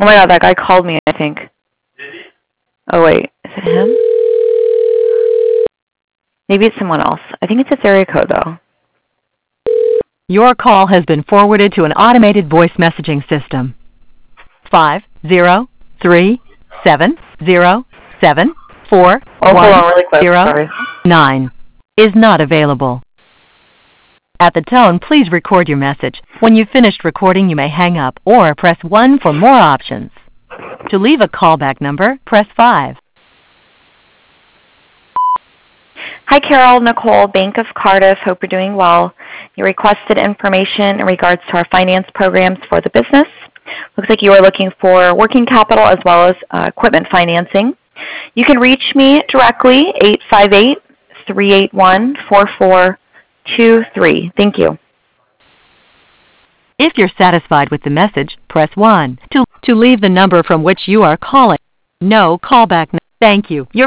Oh my god, that guy called me, I think. Oh wait, is it him? Maybe it's someone else. I think it's a area code though. Your call has been forwarded to an automated voice messaging system. 503-707-41009 Oh, hold on really quick. Sorry. is not available. At the tone, please record your message. When you've finished recording, you may hang up or press 1 for more options. To leave a callback number, press 5. Hi, Carol, Nicole, Bank of Cardiff. Hope you're doing well. You requested information in regards to our finance programs for the business. Looks like you are looking for working capital as well as equipment financing. You can reach me directly, 858-381-4423. Thank you. If you're satisfied with the message, press 1. To leave the number from which you are calling, no callback. Thank you.